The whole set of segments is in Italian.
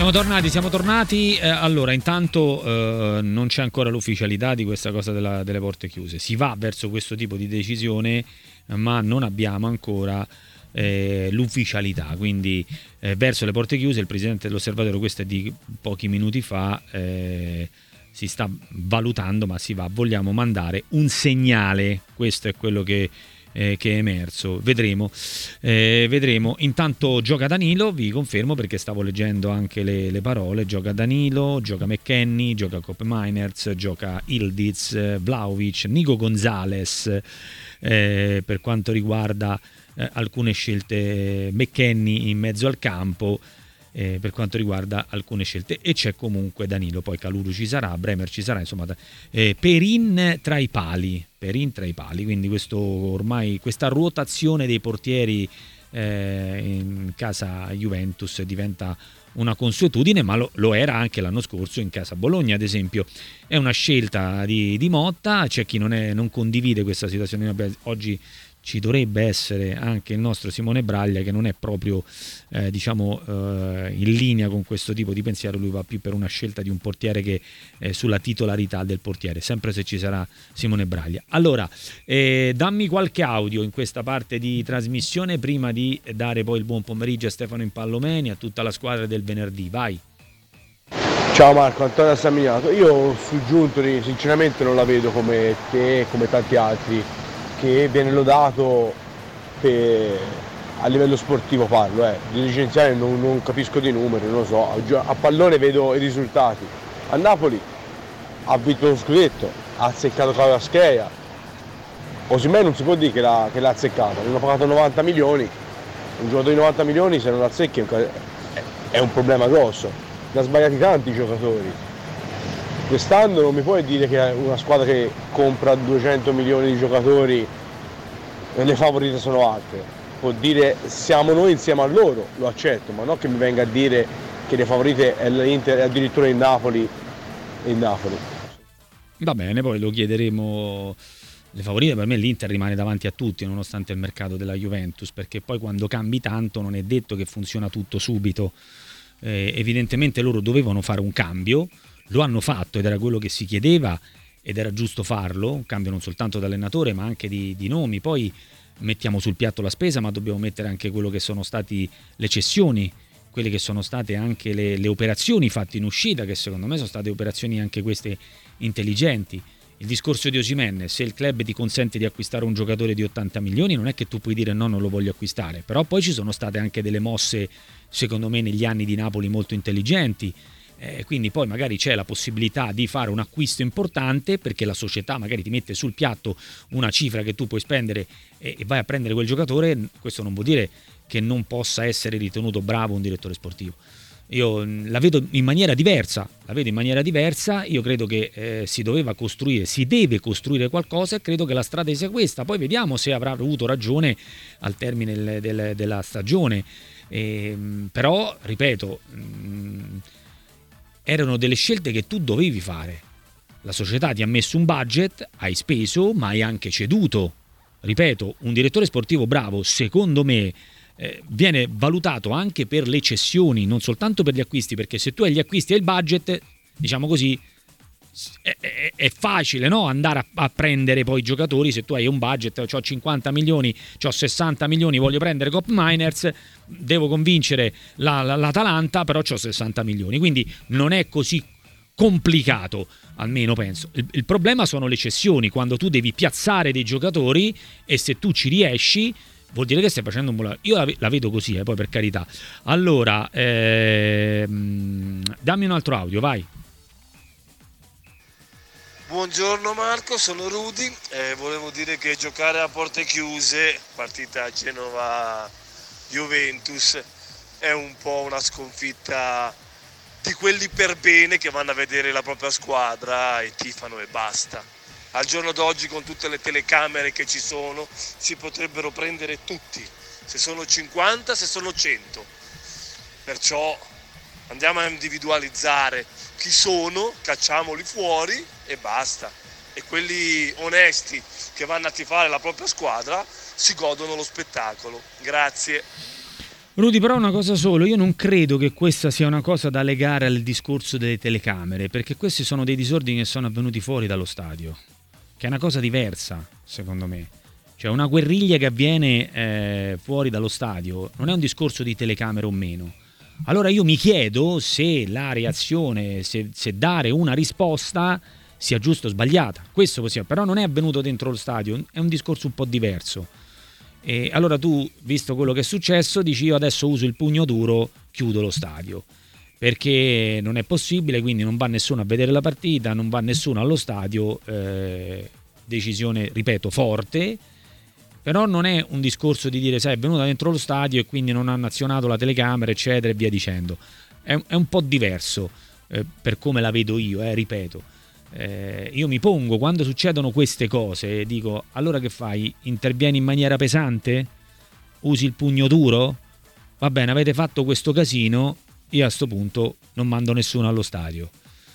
Siamo tornati. Allora, intanto non c'è ancora l'ufficialità di questa cosa delle porte chiuse. Si va verso questo tipo di decisione, ma non abbiamo ancora l'ufficialità. Quindi verso le porte chiuse, il presidente dell'Osservatorio, questo è di pochi minuti fa, si sta valutando, ma vogliamo mandare un segnale. Questo è quello che è emerso. Vedremo. Intanto gioca Danilo, vi confermo, perché stavo leggendo anche le parole. Gioca Danilo, gioca McKennie, gioca Koopmeiners, gioca Ildiz, Vlahovic, Nico Gonzalez. Per quanto riguarda alcune scelte, McKennie in mezzo al campo, per quanto riguarda alcune scelte, e c'è comunque Danilo, poi Kalulu ci sarà, Bremer ci sarà, insomma, Perin tra i pali, quindi questa ruotazione dei portieri in casa Juventus diventa una consuetudine, ma lo era anche l'anno scorso in casa Bologna, ad esempio. È una scelta di Motta, c'è chi non condivide questa situazione. Oggi ci dovrebbe essere anche il nostro Simone Braglia, che non è proprio in linea con questo tipo di pensiero. Lui va più per una scelta di un portiere che sulla titolarità del portiere, sempre se ci sarà Simone Braglia. Allora, dammi qualche audio in questa parte di trasmissione prima di dare poi il buon pomeriggio a Stefano Impallomeni, a tutta la squadra del venerdì. Vai. Ciao Marco, Antonio Samignato. Io su Giuntoli sinceramente non la vedo come te, come tanti altri, che viene lodato a livello sportivo, parlo, dirigenziale non capisco dei numeri, non lo so, a pallone vedo i risultati. A Napoli ha vinto lo scudetto, ha azzeccato Kvaratskhelia, Osimhen non si può dire che l'ha azzeccata, gli hanno pagato 90 milioni, un giocatore di 90 milioni se non lo azzecchi è un problema grosso, ne ha sbagliati tanti i giocatori. Quest'anno non mi puoi dire che una squadra che compra 200 milioni di giocatori le favorite sono altre. Può dire siamo noi insieme a loro, lo accetto, ma non che mi venga a dire che le favorite è l'Inter e addirittura il Napoli. Va bene, poi lo chiederemo. Le favorite per me l'Inter rimane davanti a tutti nonostante il mercato della Juventus, perché poi quando cambi tanto non è detto che funziona tutto subito. Evidentemente loro dovevano fare un cambio, lo hanno fatto ed era quello che si chiedeva ed era giusto farlo, un cambio non soltanto d'allenatore ma anche di nomi. Poi mettiamo sul piatto la spesa, ma dobbiamo mettere anche quello che sono stati le cessioni, quelle che sono state anche le operazioni fatte in uscita, che secondo me sono state operazioni anche queste intelligenti. Il discorso di Osimhen: se il club ti consente di acquistare un giocatore di 80 milioni non è che tu puoi dire no, non lo voglio acquistare. Però poi ci sono state anche delle mosse, secondo me, negli anni di Napoli molto intelligenti. Quindi poi magari c'è la possibilità di fare un acquisto importante, perché la società magari ti mette sul piatto una cifra che tu puoi spendere e vai a prendere quel giocatore. Questo non vuol dire che non possa essere ritenuto bravo un direttore sportivo. Io la vedo in maniera diversa. Io credo che si deve costruire qualcosa, e credo che la strada sia questa. Poi vediamo se avrà avuto ragione al termine della stagione. Però, ripeto, erano delle scelte che tu dovevi fare. La società ti ha messo un budget, hai speso, ma hai anche ceduto. Ripeto, un direttore sportivo bravo, secondo me, viene valutato anche per le cessioni, non soltanto per gli acquisti, perché se tu hai gli acquisti e il budget, diciamo così, è facile, no? Andare a prendere poi i giocatori. Se tu hai un budget, ho 50 milioni, ho 60 milioni, voglio prendere Koopmeiners, devo convincere l'Atalanta, però ho 60 milioni, quindi non è così complicato, almeno penso. Il problema sono le cessioni, quando tu devi piazzare dei giocatori, e se tu ci riesci vuol dire che stai facendo un buon. Io la vedo così, poi per carità. Allora, dammi un altro audio, vai. Buongiorno Marco, sono Rudy. Volevo dire che giocare a porte chiuse, partita Genova-Juventus, è un po' una sconfitta di quelli per bene che vanno a vedere la propria squadra e tifano e basta. Al giorno d'oggi, con tutte le telecamere che ci sono, si potrebbero prendere tutti, se sono 50, se sono 100. Perciò andiamo a individualizzare chi sono, cacciamoli fuori e basta. E quelli onesti che vanno a tifare la propria squadra si godono lo spettacolo. Grazie. Rudy, però una cosa solo, io non credo che questa sia una cosa da legare al discorso delle telecamere, perché questi sono dei disordini che sono avvenuti fuori dallo stadio, che è una cosa diversa, secondo me. Cioè una guerriglia che avviene fuori dallo stadio non è un discorso di telecamere o meno. Allora io mi chiedo se la reazione, se dare una risposta sia giusta o sbagliata. Questo possiamo, però non è avvenuto dentro lo stadio, è un discorso un po' diverso. E allora tu, visto quello che è successo, dici io adesso uso il pugno duro, chiudo lo stadio, perché non è possibile, quindi non va nessuno a vedere la partita, non va nessuno allo stadio, decisione, ripeto, forte, però non è un discorso di dire sai è venuta dentro lo stadio e quindi non hanno azionato la telecamera eccetera e via dicendo, è un po' diverso per come la vedo io, ripeto. Io mi pongo quando succedono queste cose e dico allora che fai? Intervieni in maniera pesante? Usi il pugno duro? Va bene, avete fatto questo casino, io a sto punto non mando nessuno allo stadio.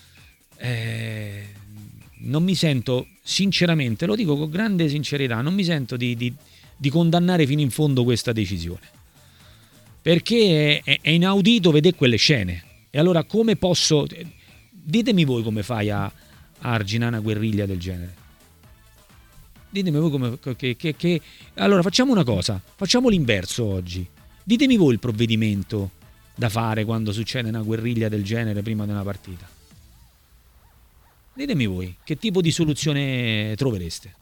Non mi sento, sinceramente, lo dico con grande sincerità, non mi sento di condannare fino in fondo questa decisione, perché è inaudito vedere quelle scene. E allora come posso, ditemi voi come fai a arginare una guerriglia del genere? Ditemi voi come che allora facciamo una cosa, facciamo l'inverso oggi. Ditemi voi il provvedimento da fare quando succede una guerriglia del genere prima di una partita. Ditemi voi che tipo di soluzione trovereste.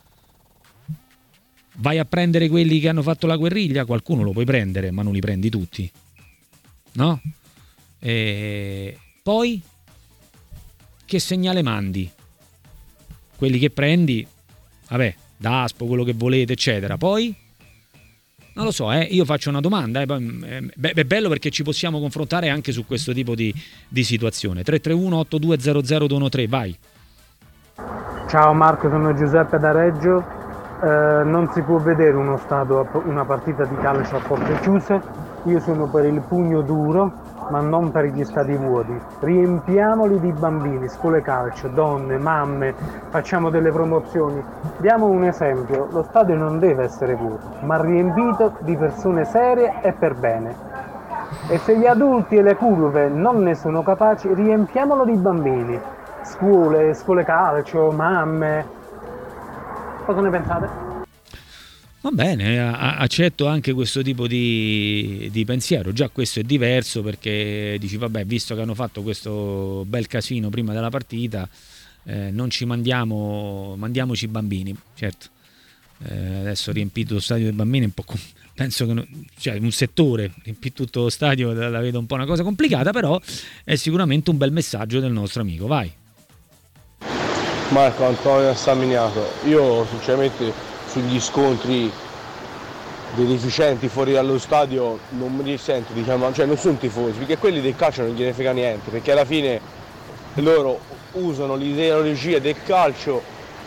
Vai a prendere quelli che hanno fatto la guerriglia? Qualcuno lo puoi prendere, ma non li prendi tutti, no? E poi che segnale mandi? Quelli che prendi, vabbè, Daspo, quello che volete, eccetera. Poi non lo so, io faccio una domanda, è bello perché ci possiamo confrontare anche su questo tipo di situazione. 331-8200-213, vai. Ciao Marco, sono Giuseppe da Reggio. Non si può vedere una partita di calcio a porte chiuse. Io sono per il pugno duro, ma non per gli stadi vuoti. Riempiamoli di bambini, scuole calcio, donne, mamme, facciamo delle promozioni. Diamo un esempio, lo stadio non deve essere vuoto, ma riempito di persone serie e per bene. E se gli adulti e le curve non ne sono capaci, riempiamolo di bambini. Scuole calcio, mamme. Cosa ne pensate? Va bene, accetto anche questo tipo di pensiero. Già questo è diverso perché dici vabbè, visto che hanno fatto questo bel casino prima della partita, non ci mandiamoci i bambini. Certo, adesso riempito lo stadio dei bambini è un po' penso che cioè un settore riempire tutto lo stadio la vedo un po' una cosa complicata, però è sicuramente un bel messaggio del nostro amico. Vai Marco Antonio Staminiato. Io sinceramente sugli scontri dei deficienti fuori dallo stadio non mi risento, diciamo, cioè non sono tifosi, perché quelli del calcio non gliene frega niente, perché alla fine loro usano l'ideologia del calcio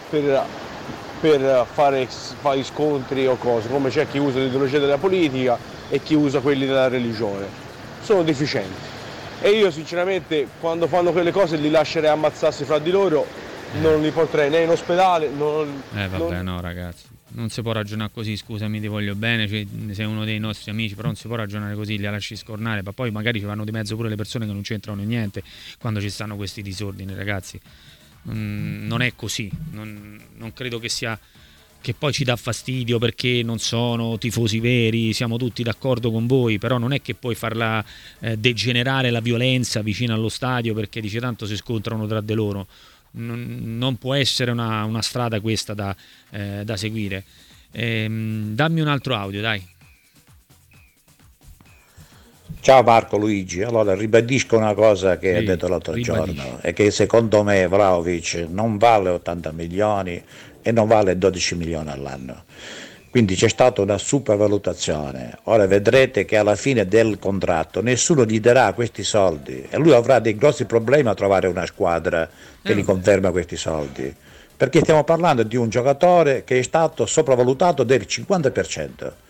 per fare scontri o cose, come c'è chi usa l'ideologia della politica e chi usa quelli della religione. Sono deficienti e io sinceramente quando fanno quelle cose li lascerei ammazzarsi fra di loro, non li porterei né in ospedale. No ragazzi, non si può ragionare così, scusami, ti voglio bene, cioè, sei uno dei nostri amici, però non si può ragionare così, li lasci scornare, ma poi magari ci vanno di mezzo pure le persone che non c'entrano niente quando ci stanno questi disordini, ragazzi. Non è così, non credo che sia, che poi ci dà fastidio perché non sono tifosi veri, siamo tutti d'accordo con voi, però non è che puoi farla degenerare la violenza vicino allo stadio perché dice tanto si scontrano tra di loro. Non può essere una strada questa da seguire. Dammi un altro audio, dai. Ciao Marco, Luigi, allora ribadisco una cosa che ho detto l'altro giorno, è che secondo me Vlahovic non vale 80 milioni e non vale 12 milioni all'anno, quindi c'è stata una supervalutazione. Ora vedrete che alla fine del contratto nessuno gli darà questi soldi e lui avrà dei grossi problemi a trovare una squadra che gli conferma questi soldi, perché stiamo parlando di un giocatore che è stato sopravvalutato del 50%.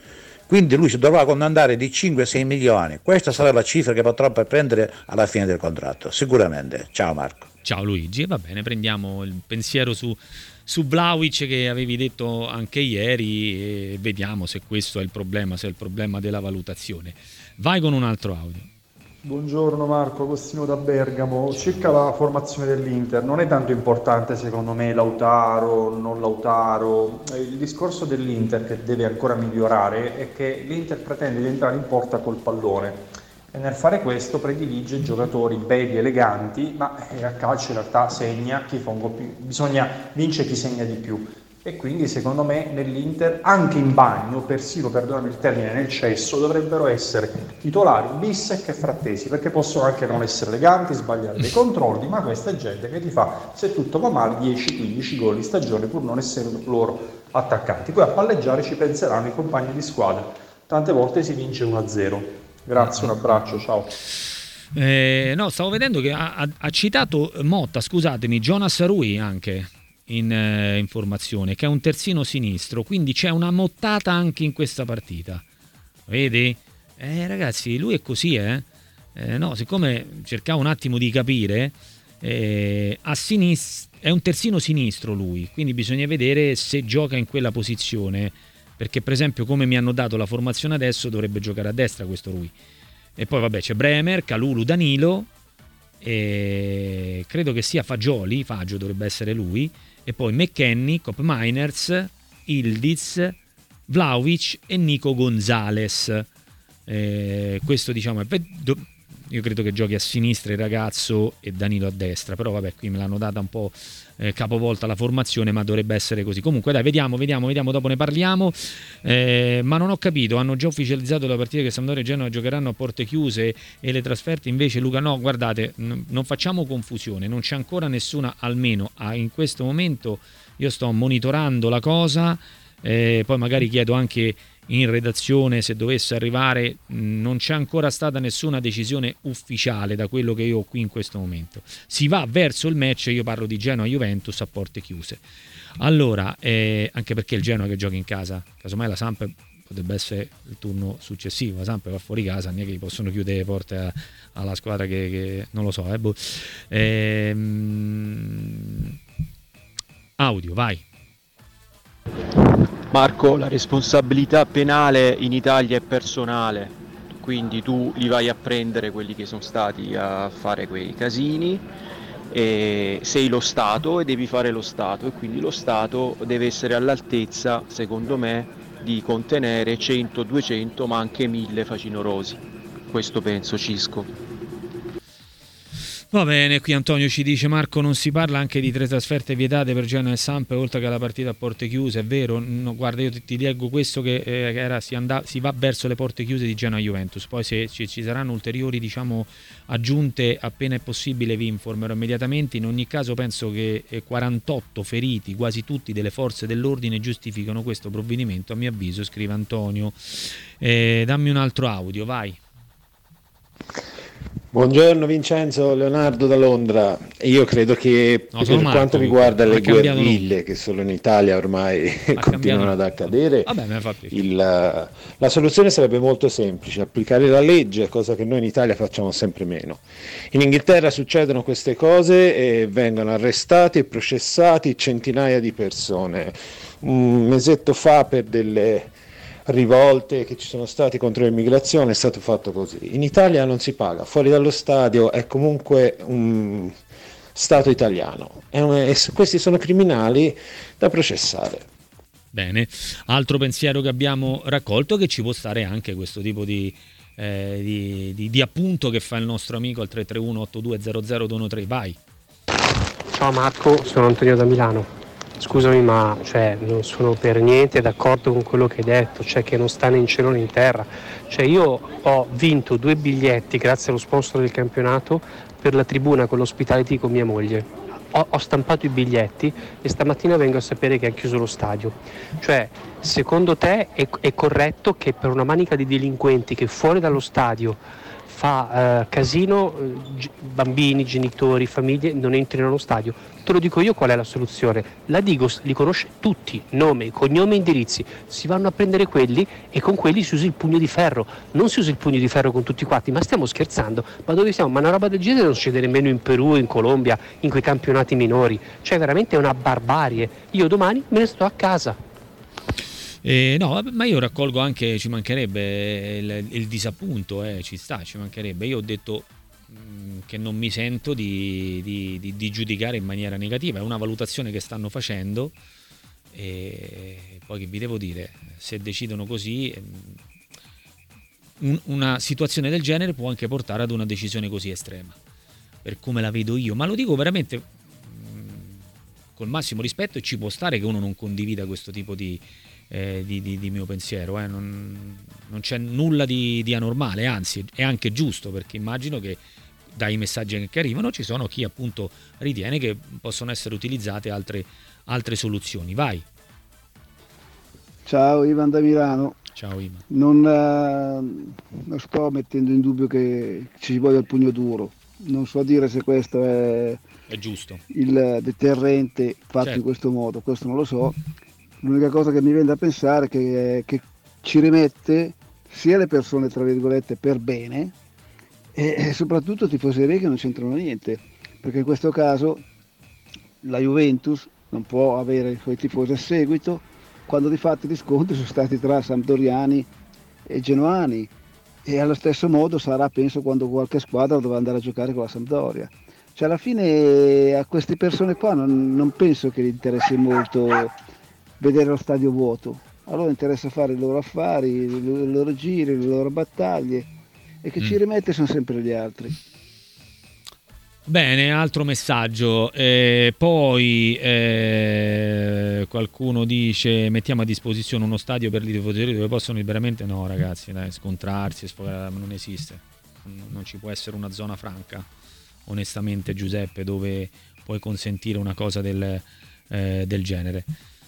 quindi lui si dovrà condannare di 5-6 milioni, questa sarà la cifra che potrà prendere alla fine del contratto, sicuramente. Ciao Marco. Ciao Luigi, va bene, prendiamo il pensiero su Vlahovic che avevi detto anche ieri e vediamo se questo è il problema, se è il problema della valutazione. Vai con un altro audio. Buongiorno Marco, Agostino da Bergamo. Circa la formazione dell'Inter, non è tanto importante secondo me Lautaro, non Lautaro. Il discorso dell'Inter che deve ancora migliorare è che l'Inter pretende di entrare in porta col pallone e nel fare questo predilige giocatori belli, eleganti, ma a calcio in realtà segna chi fa un gol più, bisogna vincere chi segna di più. E quindi secondo me nell'Inter, anche in bagno, persino, perdonami il termine, nel cesso, dovrebbero essere titolari Bissek e Frattesi, perché possono anche non essere eleganti, sbagliare dei controlli, ma questa è gente che ti fa, se tutto va male, 10-15 gol in stagione pur non essendo loro attaccanti. Poi a palleggiare ci penseranno i compagni di squadra, tante volte si vince 1-0. Grazie, un abbraccio, ciao. No, stavo vedendo che ha citato Motta, scusatemi, Jonas Rui anche in formazione, che è un terzino sinistro, quindi c'è una mottata anche in questa partita, vedi? Ragazzi, lui è così, no, siccome cercavo un attimo di capire, a sinistra è un terzino sinistro lui, quindi bisogna vedere se gioca in quella posizione, perché per esempio come mi hanno dato la formazione adesso dovrebbe giocare a destra questo Rui. E poi vabbè c'è Bremer, Kalulu, Danilo, e credo che sia Fagio dovrebbe essere lui, e poi McKennie, Kopp Meiners, Ildiz, Vlahovic e Nico Gonzalez. Questo diciamo è, io credo che giochi a sinistra il ragazzo e Danilo a destra, però vabbè qui me l'hanno data un po' capovolta la formazione, ma dovrebbe essere così. Comunque dai, vediamo, dopo ne parliamo. Ma non ho capito, hanno già ufficializzato la partita che Sampdoria e Genoa giocheranno a porte chiuse e le trasferte invece, Luca? No, guardate, non facciamo confusione, non c'è ancora nessuna, almeno in questo momento io sto monitorando la cosa, poi magari chiedo anche in redazione se dovesse arrivare. Non c'è ancora stata nessuna decisione ufficiale da quello che io ho qui in questo momento. Si va verso il match, io parlo di Genoa-Juventus a porte chiuse. Allora, anche perché il Genoa che gioca in casa, casomai la Samp potrebbe essere il turno successivo, la Samp va fuori casa, non è che gli possono chiudere le porte alla squadra che non lo so. Audio, vai. Marco, la responsabilità penale in Italia è personale, quindi tu li vai a prendere quelli che sono stati a fare quei casini, e sei lo Stato e devi fare lo Stato, e quindi lo Stato deve essere all'altezza, secondo me, di contenere 100, 200 ma anche 1000 facinorosi. Questo penso, Cisco. Va bene, qui Antonio ci dice: Marco, non si parla anche di 3 trasferte vietate per Genoa e Samp oltre che la partita a porte chiuse, è vero? No, guarda, io ti leggo questo che si va verso le porte chiuse di Genoa e Juventus, poi se ci saranno ulteriori aggiunte appena è possibile vi informerò immediatamente. In ogni caso penso che 48 feriti, quasi tutti delle forze dell'ordine, giustificano questo provvedimento, a mio avviso, scrive Antonio. Dammi un altro audio, vai. Buongiorno Vincenzo, Leonardo da Londra. Io credo che per Marco, quanto riguarda le guerriglie che solo in Italia ormai continuano ad accadere, la soluzione sarebbe molto semplice: applicare la legge, cosa che noi in Italia facciamo sempre meno. In Inghilterra succedono queste cose e vengono arrestati e processati centinaia di persone. Un mesetto fa, per delle rivolte che ci sono state contro l'immigrazione, è stato fatto così. In Italia non si paga, fuori dallo stadio è comunque un Stato italiano e questi sono criminali da processare. Bene, altro pensiero che abbiamo raccolto, che ci può stare anche questo tipo di appunto che fa il nostro amico al 331-8200-213. Vai. Ciao Marco, sono Antonio da Milano. Scusami, ma non sono per niente d'accordo con quello che hai detto, che non sta né in cielo né in terra. Io ho vinto 2 biglietti grazie allo sponsor del campionato per la tribuna con l'ospitality con mia moglie. Ho stampato i biglietti e stamattina vengo a sapere che ha chiuso lo stadio. Secondo te è corretto che per una manica di delinquenti che fuori dallo stadio fa casino, bambini, genitori, famiglie non entrino allo stadio. Te lo dico io qual è la soluzione. La Digos li conosce tutti, nome, cognome, indirizzi. Si vanno a prendere quelli e con quelli si usa il pugno di ferro. Non si usa il pugno di ferro con tutti quanti, ma stiamo scherzando. Ma dove siamo? Ma una roba del genere non succede nemmeno in Perù, in Colombia, in quei campionati minori. Cioè veramente è una barbarie. Io domani me ne sto a casa. No, ma io raccolgo anche, ci mancherebbe il disappunto, ci mancherebbe. Io ho detto che non mi sento di giudicare in maniera negativa, è una valutazione che stanno facendo e poi che vi devo dire, se decidono così, una situazione del genere può anche portare ad una decisione così estrema, per come la vedo io, ma lo dico veramente col massimo rispetto, e ci può stare che uno non condivida questo tipo di mio pensiero, non c'è nulla di anormale, anzi è anche giusto, perché immagino che dai messaggi che arrivano ci sono chi appunto ritiene che possono essere utilizzate altre soluzioni. Vai. Ciao, Ivan da Milano. Ciao Ivan. Non sto mettendo in dubbio che ci voglia il pugno duro, non so dire se questo è giusto, il deterrente fatto in questo modo, questo non lo so. L'unica cosa che mi viene da pensare è che ci rimette sia le persone, tra virgolette, per bene, e soprattutto tifoserie che non c'entrano niente, perché in questo caso la Juventus non può avere i suoi tifosi a seguito, quando di fatto gli scontri sono stati tra sampdoriani e genoani, e allo stesso modo sarà, penso, quando qualche squadra dovrà andare a giocare con la Sampdoria. Cioè alla fine a queste persone qua non penso che gli interessi molto vedere lo stadio vuoto. A loro interessa fare i loro affari, i loro giri, le loro battaglie, e che ci rimette sono sempre gli altri. Bene, altro messaggio. Poi qualcuno dice: mettiamo a disposizione uno stadio per i tifosi dove possono liberamente. No ragazzi, scontrarsi, non esiste, non ci può essere una zona franca, onestamente, Giuseppe, dove puoi consentire una cosa del genere.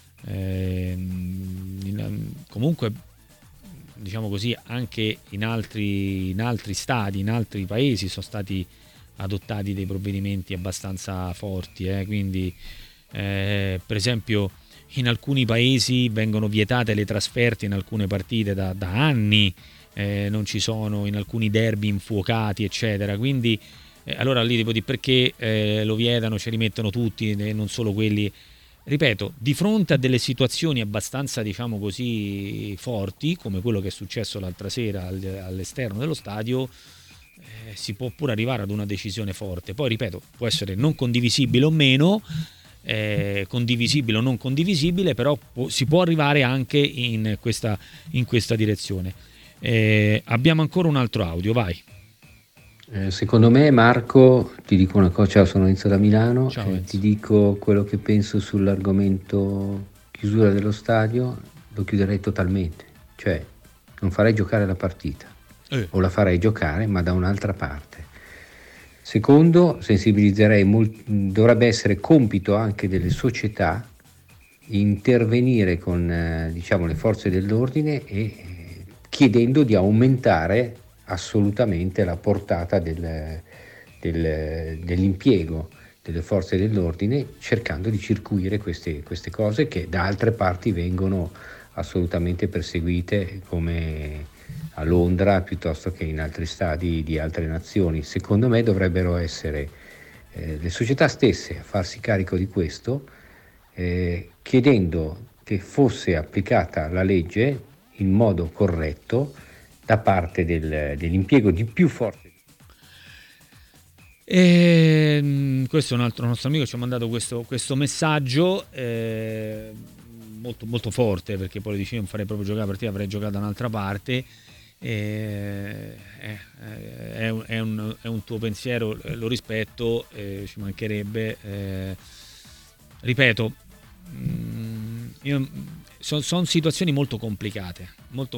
Comunque, diciamo così, anche in altri stadi, in altri paesi sono stati adottati dei provvedimenti abbastanza forti, quindi per esempio in alcuni paesi vengono vietate le trasferte in alcune partite da anni, non ci sono in alcuni derby infuocati, eccetera, quindi allora lì devo dire perché lo vietano, ci rimettono tutti, non solo quelli. Ripeto, di fronte a delle situazioni abbastanza, diciamo così, forti, come quello che è successo l'altra sera all'esterno dello stadio, si può pure arrivare ad una decisione forte. Poi, ripeto, può essere non condivisibile o meno, condivisibile o non condivisibile, però si può arrivare anche in questa direzione. Abbiamo ancora un altro audio, vai. Secondo me, Marco, ti dico una cosa, ciao, sono Enzo da Milano. Ciao, ti dico quello che penso sull'argomento chiusura dello stadio. Lo chiuderei totalmente, cioè non farei giocare la partita, o la farei giocare ma da un'altra parte. Secondo, sensibilizzerei dovrebbe essere compito anche delle società intervenire con diciamo le forze dell'ordine e chiedendo di aumentare assolutamente la portata dell'impiego delle forze dell'ordine, cercando di circuire queste cose che da altre parti vengono assolutamente perseguite, come a Londra piuttosto che in altri stadi di altre nazioni. Secondo me dovrebbero essere le società stesse a farsi carico di questo, chiedendo che fosse applicata la legge in modo corretto da parte dell'impiego di più forze. Questo è un altro nostro amico, ci ha mandato questo messaggio molto, molto forte, perché poi dice: non farei proprio giocare la partita, avrei giocato da un'altra parte. È un tuo pensiero, lo rispetto, ci mancherebbe. Ripeto, sono situazioni molto complicate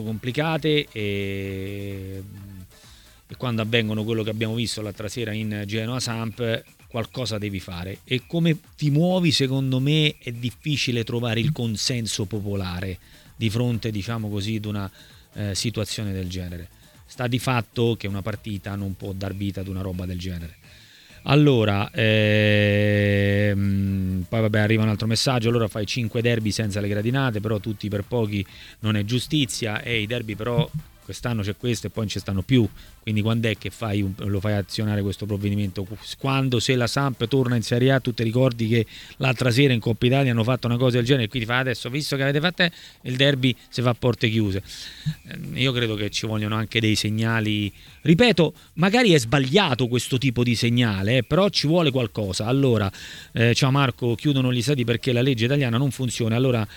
e quando avvengono quello che abbiamo visto l'altra sera in Genoa Samp, qualcosa devi fare, e come ti muovi secondo me è difficile trovare il consenso popolare di fronte, diciamo così, ad una situazione del genere. sta di fatto che una partita non può dar vita ad una roba del genere. Allora, poi vabbè, arriva un altro messaggio. Allora fai 5 derby senza le gradinate, però tutti per pochi non è giustizia, e i derby però quest'anno c'è questo e poi non ci stanno più, quindi quando è che lo fai azionare questo provvedimento? Quando, se la Samp torna in Serie A, tu ti ricordi che l'altra sera in Coppa Italia hanno fatto una cosa del genere, e quindi fai adesso, visto che avete fatto il derby, si fa a porte chiuse. Io credo che ci vogliono anche dei segnali, ripeto, magari è sbagliato questo tipo di segnale, però ci vuole qualcosa. Allora, ciao Marco, chiudono gli stadi perché la legge italiana non funziona, allora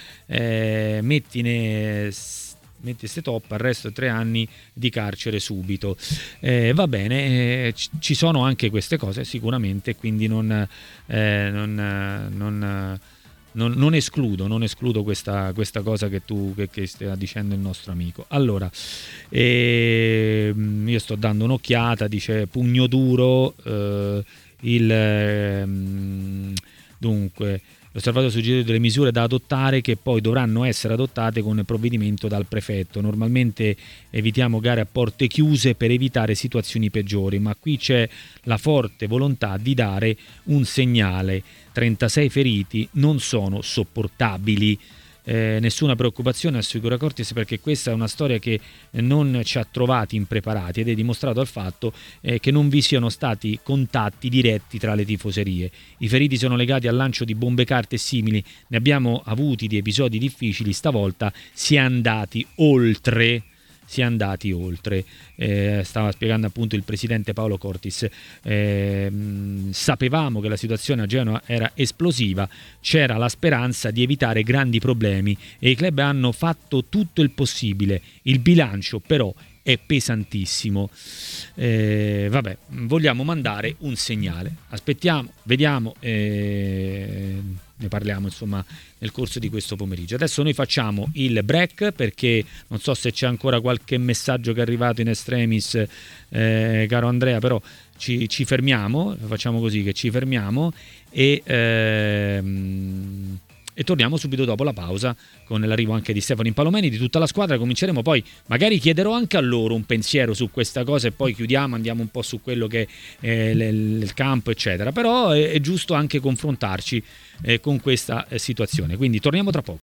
metti ste top, arresto 3 anni di carcere subito. Va bene, ci sono anche queste cose sicuramente, quindi non escludo questa cosa che stia dicendo il nostro amico. Allora, io sto dando un'occhiata, dice pugno duro, dunque l'osservatorio suggerisce delle misure da adottare che poi dovranno essere adottate con provvedimento dal prefetto. Normalmente evitiamo gare a porte chiuse per evitare situazioni peggiori, ma qui c'è la forte volontà di dare un segnale. 36 feriti non sono sopportabili. Nessuna preoccupazione, assicura Cortis, perché questa è una storia che non ci ha trovati impreparati ed è dimostrato dal fatto che non vi siano stati contatti diretti tra le tifoserie. I feriti sono legati al lancio di bombe carte e simili, ne abbiamo avuti di episodi difficili, stavolta si è andati oltre. Stava spiegando appunto il presidente Paolo Cortis. Sapevamo che la situazione a Genova era esplosiva, c'era la speranza di evitare grandi problemi e i club hanno fatto tutto il possibile. Il bilancio però è pesantissimo. Vabbè, vogliamo mandare un segnale, aspettiamo, vediamo, ne parliamo insomma nel corso di questo pomeriggio. Adesso noi facciamo il break, perché non so se c'è ancora qualche messaggio che è arrivato in extremis, caro Andrea, però ci fermiamo, facciamo così che ci fermiamo e torniamo subito dopo la pausa con l'arrivo anche di Stefano Impalomeni, di tutta la squadra. Cominceremo poi, magari chiederò anche a loro un pensiero su questa cosa e poi chiudiamo, andiamo un po' su quello che è il campo eccetera, però è giusto anche confrontarci con questa situazione, quindi torniamo tra poco.